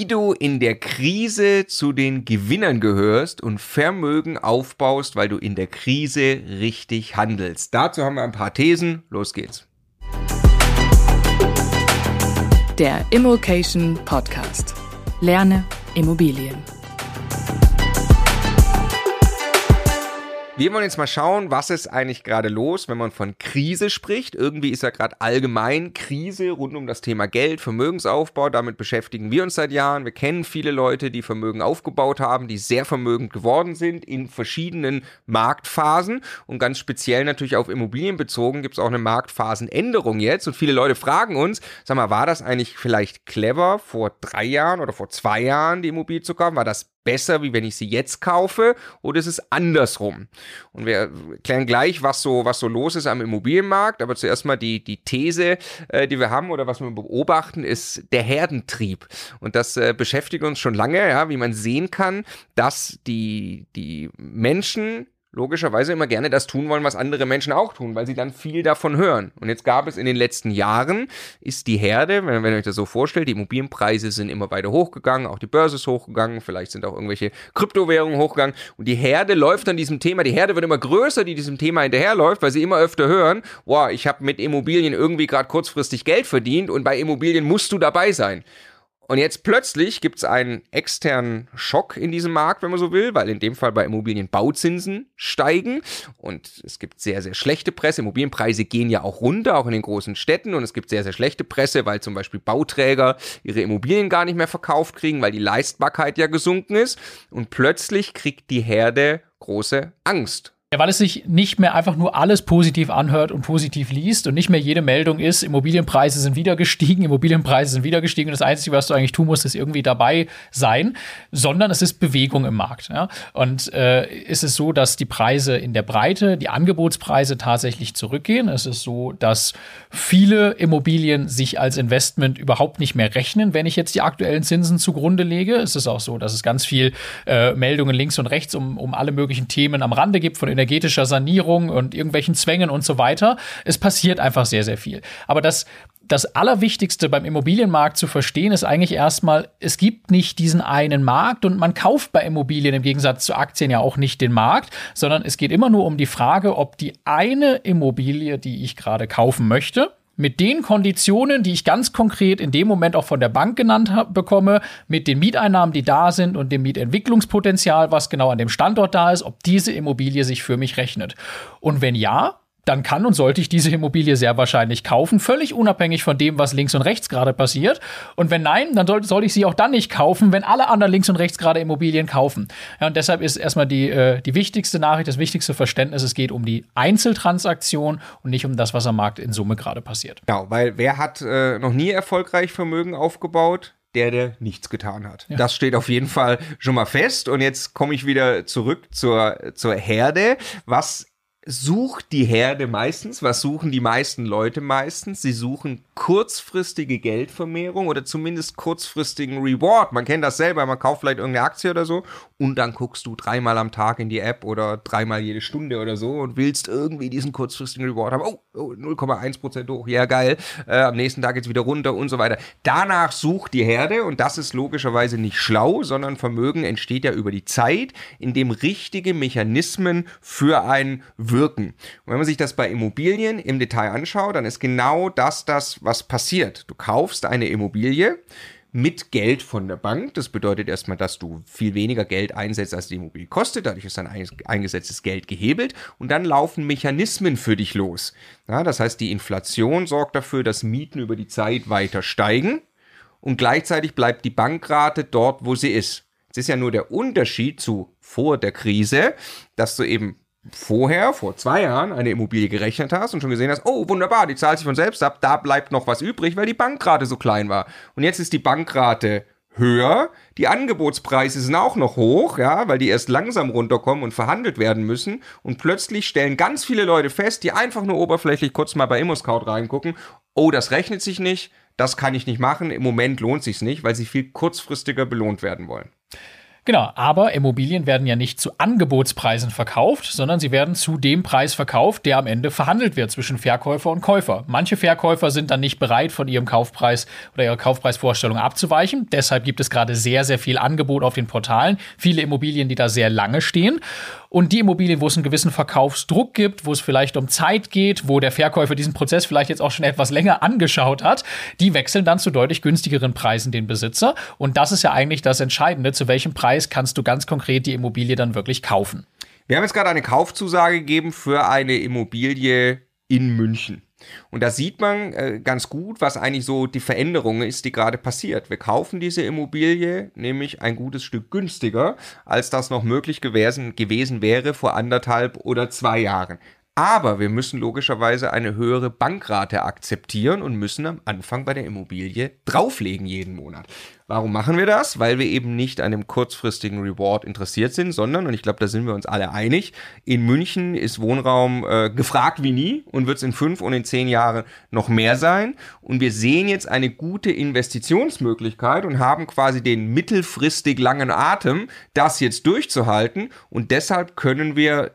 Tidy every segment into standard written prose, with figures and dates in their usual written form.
wie du in der Krise zu den Gewinnern gehörst und Vermögen aufbaust, weil du in der Krise richtig handelst. Dazu haben wir ein paar Thesen. Los geht's. Der Immokation Podcast. Lerne Immobilien. Wir wollen jetzt mal schauen, was ist eigentlich gerade los, wenn man von Krise spricht. Irgendwie ist ja gerade allgemein Krise rund um das Thema Geld, Vermögensaufbau. Damit beschäftigen wir uns seit Jahren. Wir kennen viele Leute, die Vermögen aufgebaut haben, die sehr vermögend geworden sind in verschiedenen Marktphasen. Und ganz speziell natürlich auf Immobilien bezogen gibt es auch eine Marktphasenänderung jetzt. Und viele Leute fragen uns, sag mal, war das eigentlich vielleicht clever, vor 3 Jahren oder vor 2 Jahren die Immobilie zu kaufen? War das besser, wie wenn ich sie jetzt kaufe, oder ist es andersrum? Und wir klären gleich, was so los ist am Immobilienmarkt, aber zuerst mal die These, die wir haben oder was wir beobachten, ist der Herdentrieb. Und das beschäftigt uns schon lange, ja, wie man sehen kann, dass die Menschen logischerweise immer gerne das tun wollen, was andere Menschen auch tun, weil sie dann viel davon hören. Und jetzt gab es in den letzten Jahren, ist die Herde, wenn ihr euch das so vorstellt, die Immobilienpreise sind immer weiter hochgegangen, auch die Börse ist hochgegangen, vielleicht sind auch irgendwelche Kryptowährungen hochgegangen und die Herde läuft an diesem Thema, die Herde wird immer größer, die diesem Thema hinterherläuft, weil sie immer öfter hören, boah, ich habe mit Immobilien irgendwie gerade kurzfristig Geld verdient und bei Immobilien musst du dabei sein. Und jetzt plötzlich gibt es einen externen Schock in diesem Markt, wenn man so will, weil in dem Fall bei Immobilien Bauzinsen steigen und es gibt sehr, sehr schlechte Presse. Immobilienpreise gehen ja auch runter, auch in den großen Städten, und es gibt sehr, sehr schlechte Presse, weil zum Beispiel Bauträger ihre Immobilien gar nicht mehr verkauft kriegen, weil die Leistbarkeit ja gesunken ist, und plötzlich kriegt die Herde große Angst. Ja, weil es sich nicht mehr einfach nur alles positiv anhört und positiv liest und nicht mehr jede Meldung ist, Immobilienpreise sind wieder gestiegen und das Einzige, was du eigentlich tun musst, ist irgendwie dabei sein, sondern es ist Bewegung im Markt. Ja? Und ist es so, dass die Preise in der Breite, die Angebotspreise tatsächlich zurückgehen. Es ist so, dass viele Immobilien sich als Investment überhaupt nicht mehr rechnen, wenn ich jetzt die aktuellen Zinsen zugrunde lege. Es ist auch so, dass es ganz viel Meldungen links und rechts um alle möglichen Themen am Rande gibt, von energetischer Sanierung und irgendwelchen Zwängen und so weiter. Es passiert einfach sehr, sehr viel. Aber das Allerwichtigste beim Immobilienmarkt zu verstehen ist eigentlich erstmal, es gibt nicht diesen einen Markt und man kauft bei Immobilien im Gegensatz zu Aktien ja auch nicht den Markt, sondern es geht immer nur um die Frage, ob die eine Immobilie, die ich gerade kaufen möchte, mit den Konditionen, die ich ganz konkret in dem Moment auch von der Bank genannt bekomme, mit den Mieteinnahmen, die da sind und dem Mietentwicklungspotenzial, was genau an dem Standort da ist, ob diese Immobilie sich für mich rechnet. Und wenn ja, dann kann und sollte ich diese Immobilie sehr wahrscheinlich kaufen, völlig unabhängig von dem, was links und rechts gerade passiert. Und wenn nein, dann soll ich sie auch dann nicht kaufen, wenn alle anderen links und rechts gerade Immobilien kaufen. Ja, und deshalb ist erstmal die wichtigste Nachricht, das wichtigste Verständnis, es geht um die Einzeltransaktion und nicht um das, was am Markt in Summe gerade passiert. Genau, weil wer hat noch nie erfolgreich Vermögen aufgebaut? Der nichts getan hat. Ja. Das steht auf jeden Fall schon mal fest. Und jetzt komme ich wieder zurück zur Herde. Was sucht die Herde meistens? Was suchen die meisten Leute meistens? Sie suchen kurzfristige Geldvermehrung oder zumindest kurzfristigen Reward. Man kennt das selber, man kauft vielleicht irgendeine Aktie oder so und dann guckst du 3-mal am Tag in die App oder 3-mal jede Stunde oder so und willst irgendwie diesen kurzfristigen Reward haben. Oh 0,1% hoch, ja geil. Am nächsten Tag geht's wieder runter und so weiter. Danach sucht die Herde, und das ist logischerweise nicht schlau, sondern Vermögen entsteht ja über die Zeit, in dem richtige Mechanismen für einen wirken. Und wenn man sich das bei Immobilien im Detail anschaut, dann ist genau das, was passiert. Du kaufst eine Immobilie mit Geld von der Bank. Das bedeutet erstmal, dass du viel weniger Geld einsetzt, als die Immobilie kostet. Dadurch ist dein eingesetztes Geld gehebelt und dann laufen Mechanismen für dich los. Ja, das heißt, die Inflation sorgt dafür, dass Mieten über die Zeit weiter steigen und gleichzeitig bleibt die Bankrate dort, wo sie ist. Es ist ja nur der Unterschied zu vor der Krise, dass du eben vorher, vor 2 Jahren, eine Immobilie gerechnet hast und schon gesehen hast, oh wunderbar, die zahlt sich von selbst ab, da bleibt noch was übrig, weil die Bankrate so klein war. Und jetzt ist die Bankrate höher, die Angebotspreise sind auch noch hoch, ja, weil die erst langsam runterkommen und verhandelt werden müssen, und plötzlich stellen ganz viele Leute fest, die einfach nur oberflächlich kurz mal bei ImmoScout reingucken, oh, das rechnet sich nicht, das kann ich nicht machen, im Moment lohnt sich's nicht, weil sie viel kurzfristiger belohnt werden wollen. Genau, aber Immobilien werden ja nicht zu Angebotspreisen verkauft, sondern sie werden zu dem Preis verkauft, der am Ende verhandelt wird zwischen Verkäufer und Käufer. Manche Verkäufer sind dann nicht bereit, von ihrem Kaufpreis oder ihrer Kaufpreisvorstellung abzuweichen. Deshalb gibt es gerade sehr, sehr viel Angebot auf den Portalen. Viele Immobilien, die da sehr lange stehen. Und die Immobilien, wo es einen gewissen Verkaufsdruck gibt, wo es vielleicht um Zeit geht, wo der Verkäufer diesen Prozess vielleicht jetzt auch schon etwas länger angeschaut hat, die wechseln dann zu deutlich günstigeren Preisen den Besitzer. Und das ist ja eigentlich das Entscheidende, zu welchem Preis kannst du ganz konkret die Immobilie dann wirklich kaufen. Wir haben jetzt gerade eine Kaufzusage gegeben für eine Immobilie in München. Und da sieht man ganz gut, was eigentlich so die Veränderung ist, die gerade passiert. Wir kaufen diese Immobilie nämlich ein gutes Stück günstiger, als das noch möglich gewesen wäre vor 1,5 oder 2 Jahren. Aber wir müssen logischerweise eine höhere Bankrate akzeptieren und müssen am Anfang bei der Immobilie drauflegen jeden Monat. Warum machen wir das? Weil wir eben nicht an dem kurzfristigen Reward interessiert sind, sondern, und ich glaube, da sind wir uns alle einig, in München ist Wohnraum gefragt wie nie und wird es in 5 und in 10 Jahren noch mehr sein. Und wir sehen jetzt eine gute Investitionsmöglichkeit und haben quasi den mittelfristig langen Atem, das jetzt durchzuhalten. Und deshalb können wir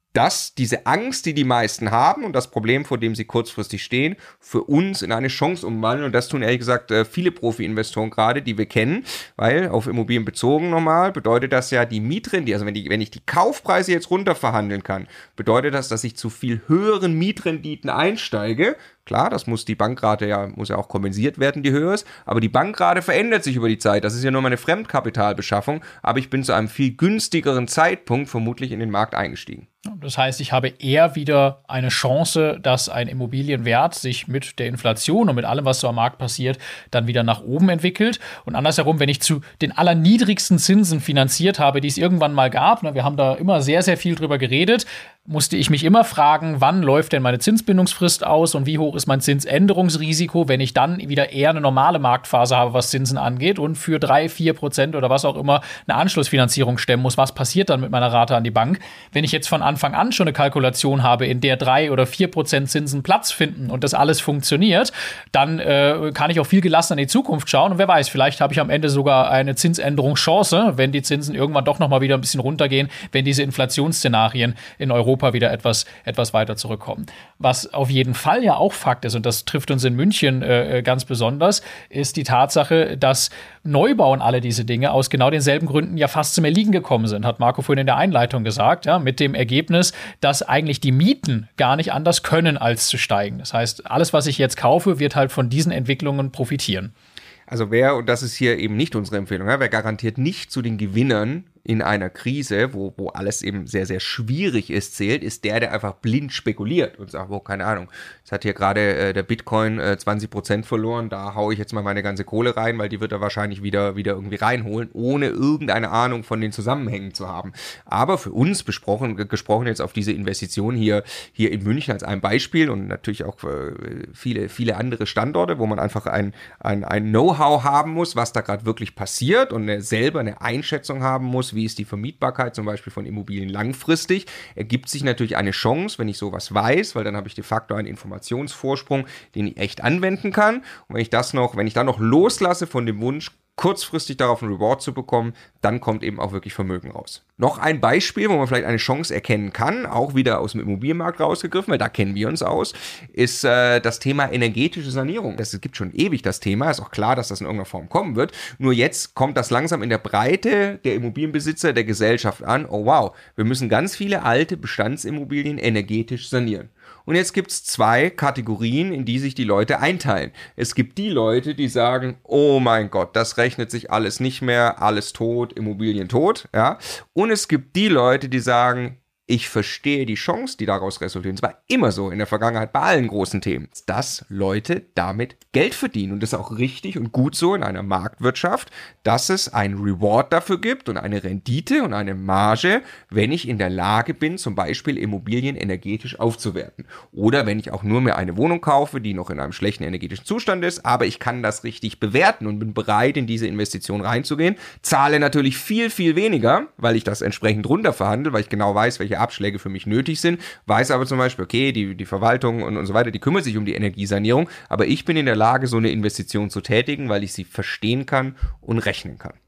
diese Angst, die die meisten haben und das Problem, vor dem sie kurzfristig stehen, für uns in eine Chance umwandeln. Und das tun ehrlich gesagt viele Profi-Investoren gerade, die wir kennen, weil auf Immobilien bezogen nochmal bedeutet das ja die Mietrendite, also wenn ich die Kaufpreise jetzt runterverhandeln kann, bedeutet das, dass ich zu viel höheren Mietrenditen einsteige. Klar, das muss die Bankrate muss ja auch kompensiert werden, die höher ist, aber die Bankrate verändert sich über die Zeit. Das ist ja nur meine Fremdkapitalbeschaffung, aber ich bin zu einem viel günstigeren Zeitpunkt vermutlich in den Markt eingestiegen. Das heißt, ich habe eher wieder eine Chance, dass ein Immobilienwert sich mit der Inflation und mit allem, was so am Markt passiert, dann wieder nach oben entwickelt. Und andersherum, wenn ich zu den allerniedrigsten Zinsen finanziert habe, die es irgendwann mal gab, wir haben da immer sehr, sehr viel drüber geredet, musste ich mich immer fragen, wann läuft denn meine Zinsbindungsfrist aus und wie hoch ist mein Zinsänderungsrisiko, wenn ich dann wieder eher eine normale Marktphase habe, was Zinsen angeht und für 3-4% oder was auch immer eine Anschlussfinanzierung stemmen muss. Was passiert dann mit meiner Rate an die Bank? Wenn ich jetzt von Anfang an schon eine Kalkulation habe, in der 3 oder 4% Zinsen Platz finden und das alles funktioniert, dann kann ich auch viel gelassener in die Zukunft schauen und wer weiß, vielleicht habe ich am Ende sogar eine Zinsänderungschance, wenn die Zinsen irgendwann doch nochmal wieder ein bisschen runtergehen, wenn diese Inflationsszenarien in Europa wieder etwas weiter zurückkommen. Was auf jeden Fall ja auch Fakt ist, und das trifft uns in München ganz besonders, ist die Tatsache, dass Neubau und alle diese Dinge aus genau denselben Gründen ja fast zum Erliegen gekommen sind, hat Marco vorhin in der Einleitung gesagt, ja, mit dem Ergebnis, dass eigentlich die Mieten gar nicht anders können, als zu steigen. Das heißt, alles, was ich jetzt kaufe, wird halt von diesen Entwicklungen profitieren. Also und das ist hier eben nicht unsere Empfehlung, wer garantiert nicht zu den Gewinnern in einer Krise, wo alles eben sehr, sehr schwierig ist, zählt, ist der einfach blind spekuliert und sagt, keine Ahnung, jetzt hat hier gerade der Bitcoin 20% verloren, da haue ich jetzt mal meine ganze Kohle rein, weil die wird er wahrscheinlich wieder irgendwie reinholen, ohne irgendeine Ahnung von den Zusammenhängen zu haben. Aber für uns gesprochen jetzt auf diese Investition hier in München als ein Beispiel und natürlich auch viele, viele andere Standorte, wo man einfach ein Know-how haben muss, was da gerade wirklich passiert und selber eine Einschätzung haben muss, wie ist die Vermietbarkeit zum Beispiel von Immobilien langfristig, ergibt sich natürlich eine Chance, wenn ich sowas weiß, weil dann habe ich de facto einen Informationsvorsprung, den ich echt anwenden kann. Und wenn ich dann noch loslasse von dem Wunsch, kurzfristig darauf einen Reward zu bekommen, dann kommt eben auch wirklich Vermögen raus. Noch ein Beispiel, wo man vielleicht eine Chance erkennen kann, auch wieder aus dem Immobilienmarkt rausgegriffen, weil da kennen wir uns aus, ist das Thema energetische Sanierung. Es gibt schon ewig das Thema, ist auch klar, dass das in irgendeiner Form kommen wird, nur jetzt kommt das langsam in der Breite der Immobilienbesitzer der Gesellschaft an, oh wow, wir müssen ganz viele alte Bestandsimmobilien energetisch sanieren. Und jetzt gibt es 2 Kategorien, in die sich die Leute einteilen. Es gibt die Leute, die sagen, oh mein Gott, das rechnet sich alles nicht mehr, alles tot, Immobilien tot. Ja? Und es gibt die Leute, die sagen, ich verstehe die Chance, die daraus resultiert. Es war immer so in der Vergangenheit bei allen großen Themen, dass Leute damit Geld verdienen. Und das ist auch richtig und gut so in einer Marktwirtschaft, dass es einen Reward dafür gibt und eine Rendite und eine Marge, wenn ich in der Lage bin, zum Beispiel Immobilien energetisch aufzuwerten. Oder wenn ich auch nur mehr eine Wohnung kaufe, die noch in einem schlechten energetischen Zustand ist, aber ich kann das richtig bewerten und bin bereit, in diese Investition reinzugehen. Zahle natürlich viel, viel weniger, weil ich das entsprechend runterverhandle, weil ich genau weiß, welche Abschläge für mich nötig sind, weiß aber zum Beispiel, okay, die Verwaltung und so weiter, die kümmert sich um die Energiesanierung, aber ich bin in der Lage, so eine Investition zu tätigen, weil ich sie verstehen kann und rechnen kann.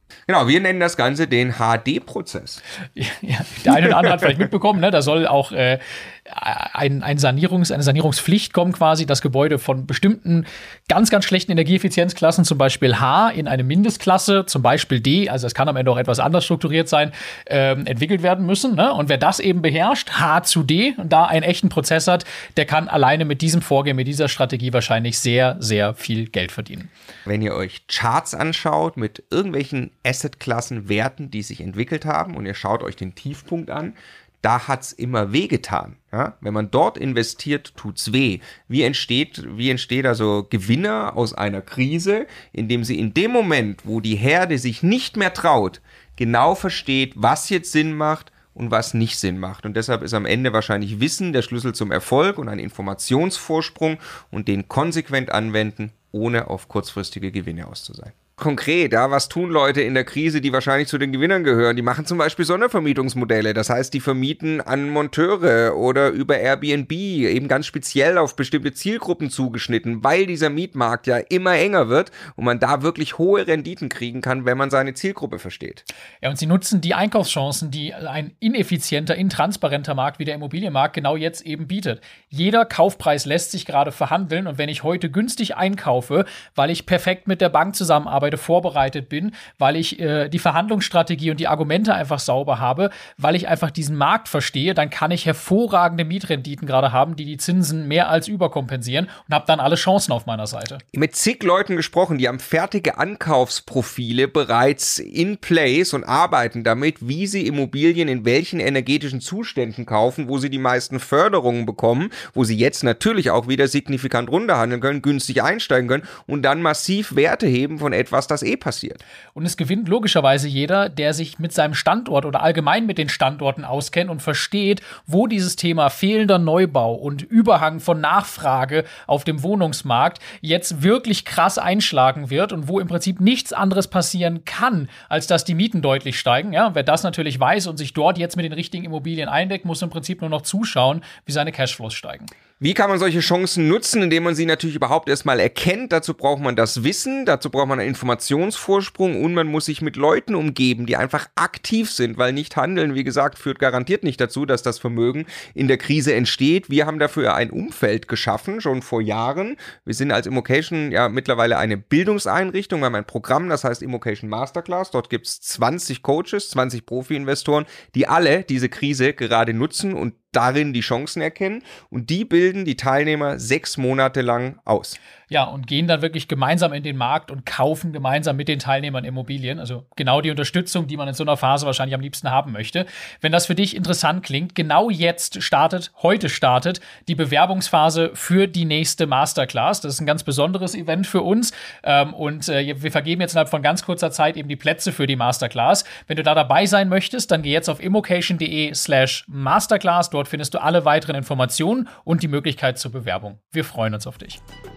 Genau, wir nennen das Ganze den HD-Prozess. Ja, der eine oder andere hat vielleicht mitbekommen, ne? Da soll auch eine Sanierungspflicht kommen quasi, das Gebäude von bestimmten ganz, ganz schlechten Energieeffizienzklassen, zum Beispiel H, in eine Mindestklasse, zum Beispiel D, also es kann am Ende auch etwas anders strukturiert sein, entwickelt werden müssen. Ne? Und wer das eben beherrscht, H zu D, und da einen echten Prozess hat, der kann alleine mit diesem Vorgehen, mit dieser Strategie wahrscheinlich sehr, sehr viel Geld verdienen. Wenn ihr euch Charts anschaut mit irgendwelchen Assetklassen, Werten, die sich entwickelt haben, und ihr schaut euch den Tiefpunkt an, da hat's immer wehgetan. Ja? Wenn man dort investiert, tut's weh. Wie entsteht also Gewinner aus einer Krise, indem sie in dem Moment, wo die Herde sich nicht mehr traut, genau versteht, was jetzt Sinn macht und was nicht Sinn macht. Und deshalb ist am Ende wahrscheinlich Wissen der Schlüssel zum Erfolg und ein Informationsvorsprung und den konsequent anwenden, ohne auf kurzfristige Gewinne aus zu sein. Konkret, ja, was tun Leute in der Krise, die wahrscheinlich zu den Gewinnern gehören? Die machen zum Beispiel Sondervermietungsmodelle. Das heißt, die vermieten an Monteure oder über Airbnb, eben ganz speziell auf bestimmte Zielgruppen zugeschnitten, weil dieser Mietmarkt ja immer enger wird und man da wirklich hohe Renditen kriegen kann, wenn man seine Zielgruppe versteht. Ja, und sie nutzen die Einkaufschancen, die ein ineffizienter, intransparenter Markt wie der Immobilienmarkt genau jetzt eben bietet. Jeder Kaufpreis lässt sich gerade verhandeln, und wenn ich heute günstig einkaufe, weil ich perfekt mit der Bank zusammenarbeite, vorbereitet bin, weil ich die Verhandlungsstrategie und die Argumente einfach sauber habe, weil ich einfach diesen Markt verstehe, dann kann ich hervorragende Mietrenditen gerade haben, die Zinsen mehr als überkompensieren, und habe dann alle Chancen auf meiner Seite. Mit zig Leuten gesprochen, die haben fertige Ankaufsprofile bereits in place und arbeiten damit, wie sie Immobilien in welchen energetischen Zuständen kaufen, wo sie die meisten Förderungen bekommen, wo sie jetzt natürlich auch wieder signifikant runterhandeln können, günstig einsteigen können und dann massiv Werte heben von etwas, das passiert. Und es gewinnt logischerweise jeder, der sich mit seinem Standort oder allgemein mit den Standorten auskennt und versteht, wo dieses Thema fehlender Neubau und Überhang von Nachfrage auf dem Wohnungsmarkt jetzt wirklich krass einschlagen wird und wo im Prinzip nichts anderes passieren kann, als dass die Mieten deutlich steigen. Ja, wer das natürlich weiß und sich dort jetzt mit den richtigen Immobilien eindeckt, muss im Prinzip nur noch zuschauen, wie seine Cashflows steigen. Wie kann man solche Chancen nutzen, indem man sie natürlich überhaupt erstmal erkennt? Dazu braucht man das Wissen, dazu braucht man einen Informationsvorsprung und man muss sich mit Leuten umgeben, die einfach aktiv sind, weil nicht handeln, wie gesagt, führt garantiert nicht dazu, dass das Vermögen in der Krise entsteht. Wir haben dafür ein Umfeld geschaffen, schon vor Jahren. Wir sind als Immocation ja mittlerweile eine Bildungseinrichtung. Wir haben ein Programm, das heißt Immocation Masterclass. Dort gibt es 20 Coaches, 20 Profi-Investoren, die alle diese Krise gerade nutzen und darin die Chancen erkennen, und die bilden die Teilnehmer 6 Monate lang aus. Ja, und gehen dann wirklich gemeinsam in den Markt und kaufen gemeinsam mit den Teilnehmern Immobilien. Also genau die Unterstützung, die man in so einer Phase wahrscheinlich am liebsten haben möchte. Wenn das für dich interessant klingt, genau heute startet die Bewerbungsphase für die nächste Masterclass. Das ist ein ganz besonderes Event für uns. Wir vergeben jetzt innerhalb von ganz kurzer Zeit eben die Plätze für die Masterclass. Wenn du da dabei sein möchtest, dann geh jetzt auf immocation.de/Masterclass. Dort findest du alle weiteren Informationen und die Möglichkeit zur Bewerbung. Wir freuen uns auf dich.